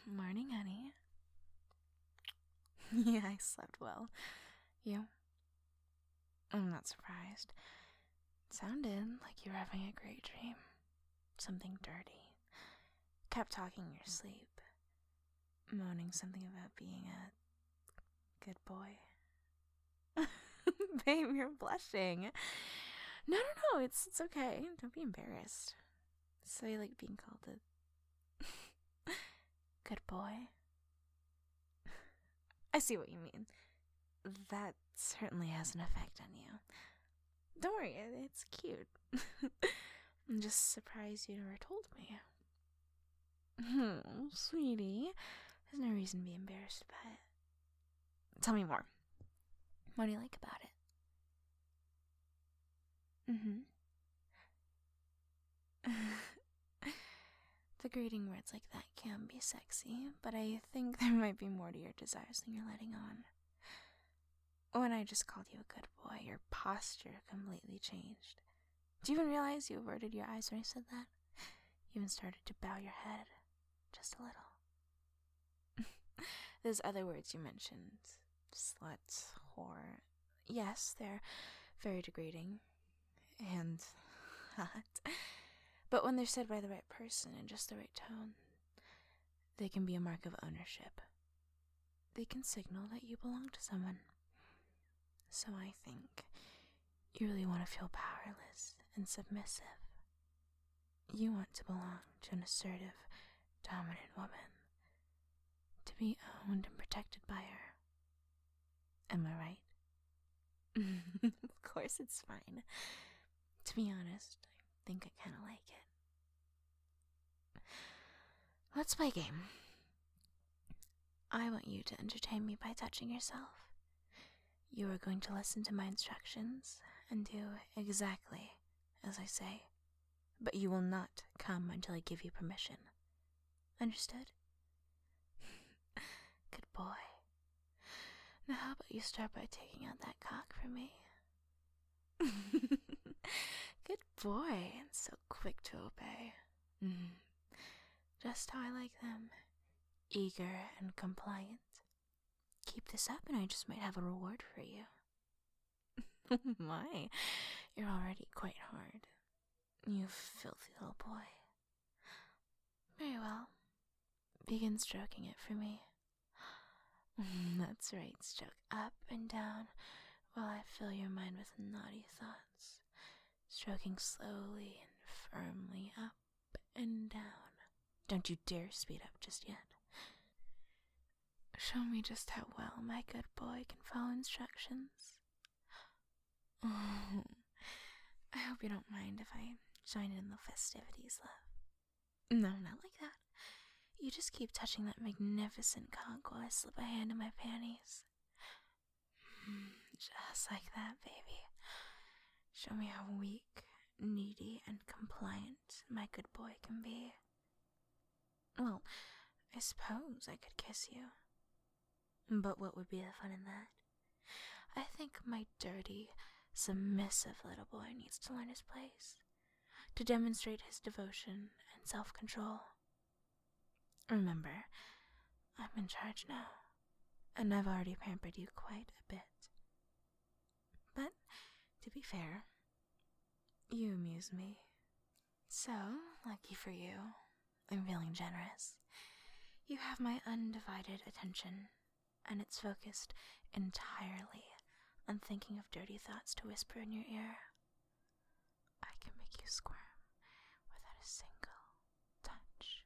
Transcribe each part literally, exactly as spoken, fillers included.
Morning, honey. Yeah, I slept well. You? I'm not surprised. It sounded like you were having a great dream. Something dirty. Kept talking in your sleep. Moaning something about being a good boy. Babe, you're blushing. No, no, no, it's, it's okay. Don't be embarrassed. So you like being called a good boy? I see what you mean. That certainly has an effect on you. Don't worry, it's cute. I'm just surprised you never told me. Hmm, sweetie, there's no reason to be embarrassed by it. Tell me more. What do you like about it? Mm-hmm. The greeting words like that can be sexy, but I think there might be more to your desires than you're letting on. When I just called you a good boy, your posture completely changed. Do you even realize you averted your eyes when I said that? You even started to bow your head, just a little. Those other words you mentioned, slut, whore, yes, they're very degrading and hot. But when they're said by the right person in just the right tone, they can be a mark of ownership. They can signal that you belong to someone. So I think you really want to feel powerless and submissive. You want to belong to an assertive, dominant woman. To be owned and protected by her. Am I right? Of course it's fine. To be honest, I think I kind of like it. Let's play a game. I want you to entertain me by touching yourself. You are going to listen to my instructions and do exactly as I say, but you will not come until I give you permission. Understood? Good boy. Now how about you start by taking out that cock for me? Good boy, and so quick to obey. Mm. Just how I like them. Eager and compliant. Keep this up and I just might have a reward for you. My, you're already quite hard. You filthy little boy. Very well. Begin stroking it for me. That's right, stroke up and down while I fill your mind with naughty thoughts. Stroking slowly and firmly up and down. Don't you dare speed up just yet. Show me just how well my good boy can follow instructions. Oh, I hope you don't mind if I join in the festivities, love. No, not like that. You just keep touching that magnificent cock while I slip a hand in my panties. Just like that, baby. Show me how weak, needy, and compliant my good boy can be. Well, I suppose I could kiss you. But what would be the fun in that? I think my dirty, submissive little boy needs to learn his place, to demonstrate his devotion and self-control. Remember, I'm in charge now, and I've already pampered you quite a bit. But, to be fair, you amuse me. So, lucky for you, I'm feeling generous. You have my undivided attention, and it's focused entirely on thinking of dirty thoughts to whisper in your ear. I can make you squirm without a single touch.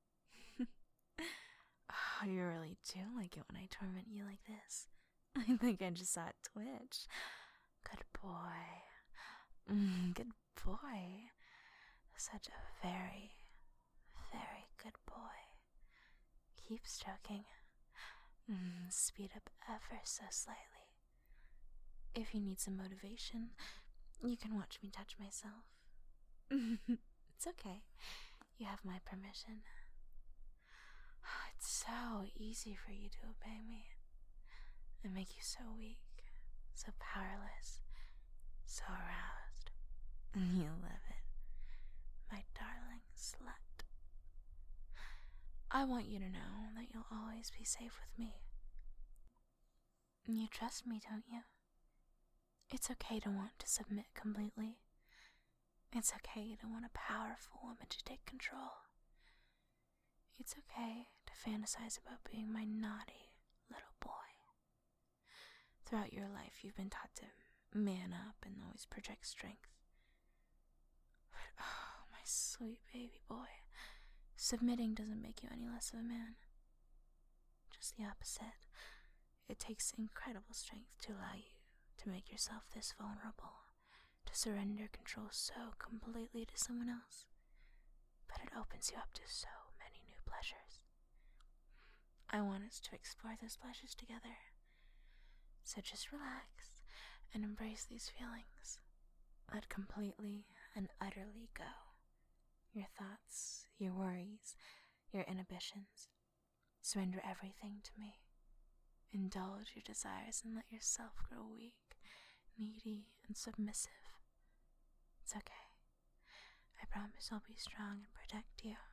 Oh, you really do like it when I torment you like this. I think I just saw it twitch. Good boy. Mm, good boy. Such a very, very good boy. Keep stroking. Mm, speed up ever so slightly. If you need some motivation, you can watch me touch myself. It's okay. You have my permission. It's so easy for you to obey me. I make you so weak, so powerless, so aroused. You love it, my darling slut. I want you to know that you'll always be safe with me. You trust me, don't you? It's okay to want to submit completely. It's okay to want a powerful woman to take control. It's okay to fantasize about being my naughty little boy. Throughout your life, you've been taught to man up and always project strength. But, oh, my sweet baby boy, submitting doesn't make you any less of a man. Just the opposite. It takes incredible strength to allow you to make yourself this vulnerable, to surrender control so completely to someone else. But it opens you up to so many new pleasures. I want us to explore those pleasures together. So just relax and embrace these feelings. Let completely and utterly go. Your thoughts, your worries, your inhibitions. Surrender everything to me. Indulge your desires and let yourself grow weak, needy, and submissive. It's okay. I promise I'll be strong and protect you.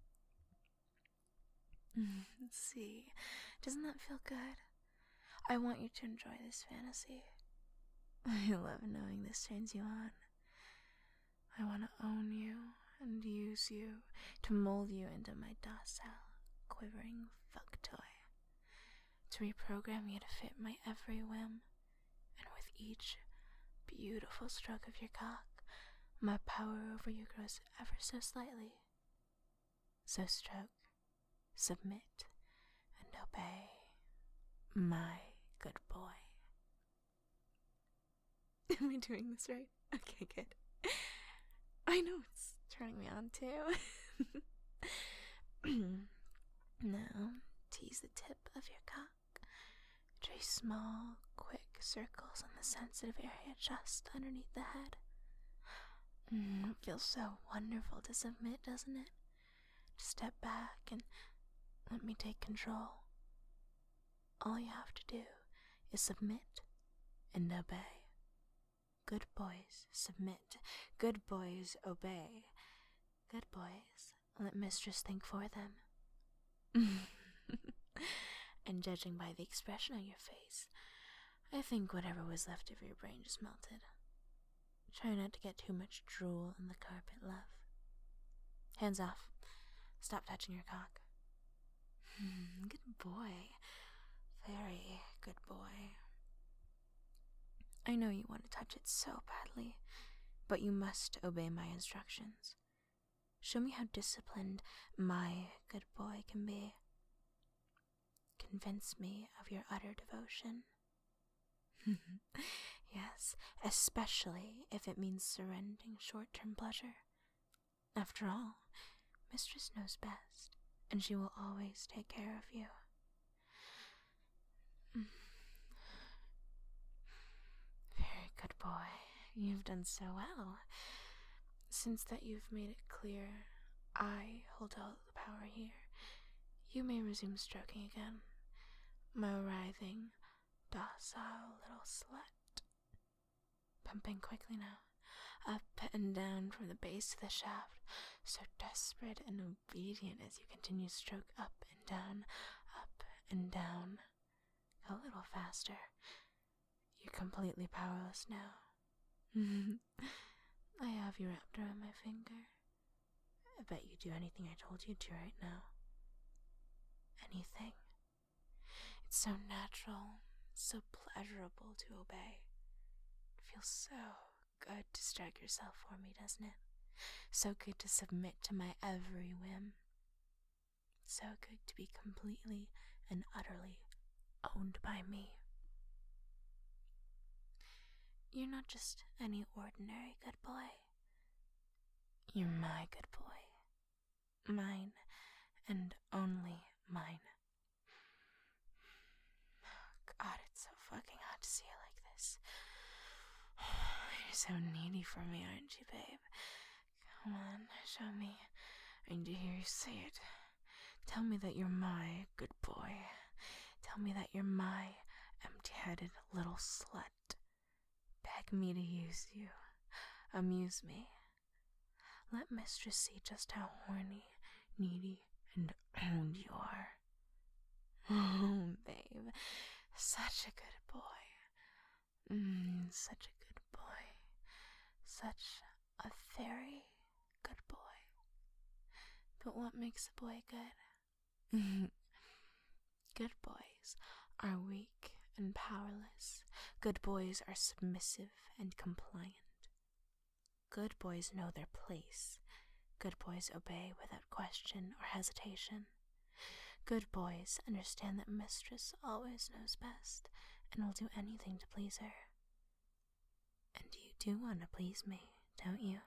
See, doesn't that feel good? I want you to enjoy this fantasy. I love knowing this turns you on. I want to own you and use you to mold you into my docile, quivering fuck toy. To reprogram you to fit my every whim, and with each beautiful stroke of your cock, my power over you grows ever so slightly. So stroke, submit, and obey my good boy. Am I doing this right? Okay, good. I know it's turning me on too. Now, tease the tip of your cock. Trace small, quick circles on the sensitive area just underneath the head. Mm, it feels so wonderful to submit, doesn't it? To step back and let me take control. All you have to do is submit and obey. Good boys submit. Good boys obey. Good boys let mistress think for them. And judging by the expression on your face, I think whatever was left of your brain just melted. Try not to get too much drool on the carpet, love. Hands off. Stop touching your cock. Good boy. Very good boy. I know you want to touch it so badly, but you must obey my instructions. Show me how disciplined my good boy can be. Convince me of your utter devotion. Yes, especially if it means surrendering short-term pleasure. After all, mistress knows best, and she will always take care of you. Very good boy. You've done so well. Since that you've made it clear I hold all the power here, you may resume stroking again. My writhing, docile little slut. Pumping quickly now, up and down from the base to the shaft, so desperate and obedient as you continue to stroke up and down, up and down. A little faster. You're completely powerless now. I have you wrapped around my finger. I bet you'd do anything I told you to right now. Anything. It's so natural, so pleasurable to obey. It feels so good to strike yourself for me, doesn't it? So good to submit to my every whim. So good to be completely and utterly owned by me. You're not just any ordinary good boy. You're my good boy. Mine, and only mine. God, it's so fucking hot to see you like this. You're so needy for me, aren't you, babe? Come on, show me. I need to hear you say it. Tell me that you're my good boy. Tell me that you're my empty-headed little slut. Beg me to use you. Amuse me. Let mistress see just how horny, needy, and owned you are. Oh, babe, such a good boy. Mm, such a good boy. Such a very good boy. But what makes a boy good? Good boys are weak and powerless. Good boys are submissive and compliant. Good boys know their place. Good boys obey without question or hesitation. Good boys understand that mistress always knows best and will do anything to please her. And you do want to please me, don't you?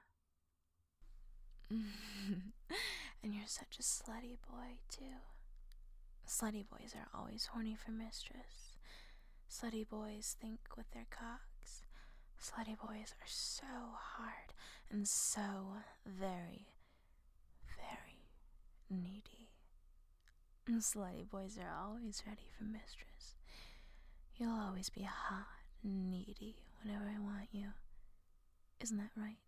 And you're such a slutty boy, too. Slutty boys are always horny for mistress. Slutty boys think with their cocks. Slutty boys are so hard and so very, very needy. And slutty boys are always ready for mistress. You'll always be hot and needy whenever I want you. Isn't that right?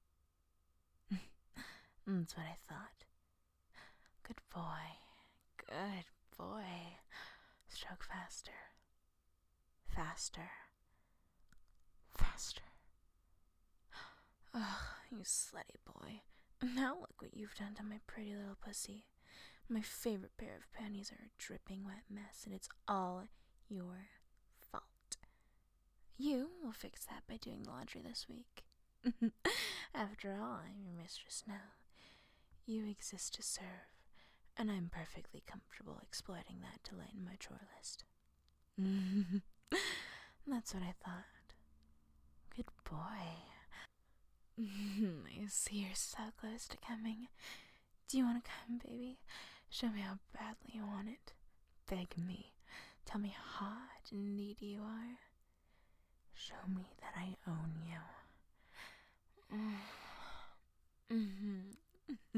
That's what I thought. Good boy. Good boy. Stroke faster. Faster. Faster. Ugh, you slutty boy. Now look what you've done to my pretty little pussy. My favorite pair of panties are a dripping wet mess, and it's all your fault. You will fix that by doing the laundry this week. After all, I'm your mistress now. You exist to serve, and I'm perfectly comfortable exploiting that to lighten my chore list. That's what I thought. Good boy. I see you're so close to coming. Do you want to come, baby? Show me how badly you want it. Beg me. Tell me how hot and needy you are. Show me that I own you. Mm-hmm.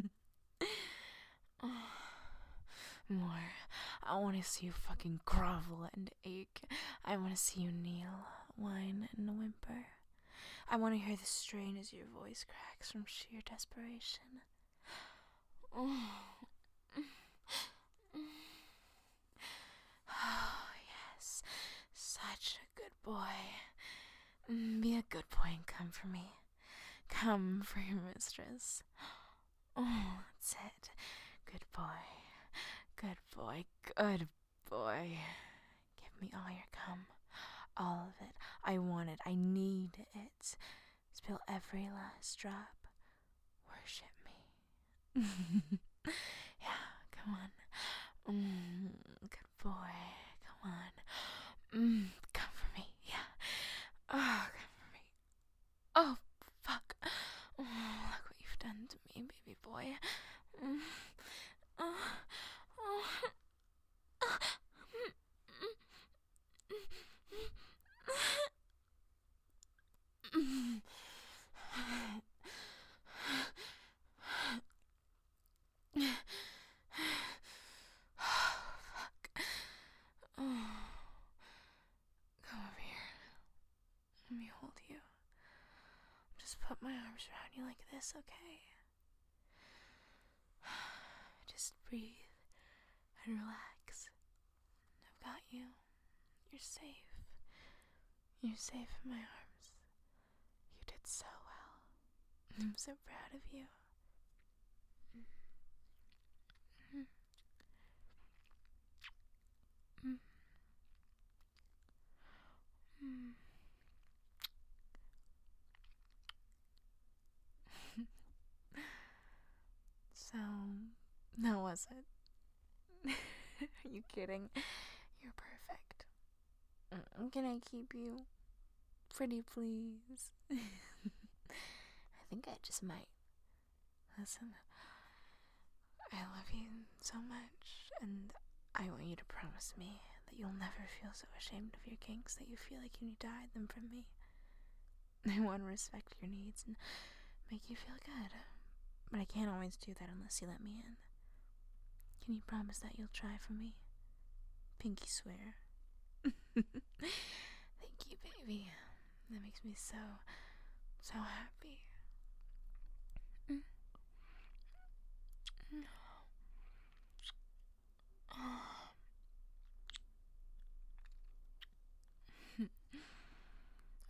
More. I want to see you fucking grovel and ache. I want to see you kneel, whine, and whimper. I want to hear the strain as your voice cracks from sheer desperation. Oh, yes. Such a good boy. Be a good boy and come for me. Come for your mistress. Oh, that's it. Good boy. Good boy. Good boy. Give me all your cum. All of it. I want it. I need it. Spill every last drop. Worship me. Yeah, come on. Mm, good boy. Come on. Mm, come for me. Yeah. Oh, come for me. Oh, fuck. Oh, look what you've done to me, baby boy. Mm. Oh, oh. Fuck. Oh. Come over here. Let me hold you. Just put my arms around you like this, okay? Just breathe and relax. I've got you. You're safe. You're safe in my arms. You did so well. I'm so proud of you. Mm-hmm. Mm. Mm. So, how was it? Are you kidding? You're perfect. Mm, Can I keep you? Pretty please. I think I just might. Listen, I love you so much, and I want you to promise me that you'll never feel so ashamed of your kinks that you feel like you need to hide them from me. I want to respect your needs and make you feel good, but I can't always do that unless you let me in. Can you promise that you'll try for me? Pinky swear. Thank you, baby. That makes me so, so happy. Mm.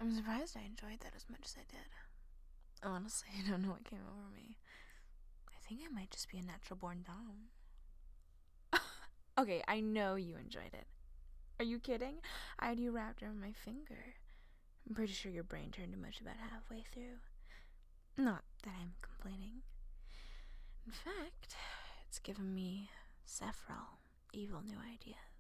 I'm surprised I enjoyed that as much as I did. Honestly, I don't know what came over me. I think I might just be a natural born dom. Okay, I know you enjoyed it. Are you kidding? I had you wrapped around my finger. I'm pretty sure your brain turned to mush about halfway through. Not that I'm complaining. In fact, it's given me several evil new ideas.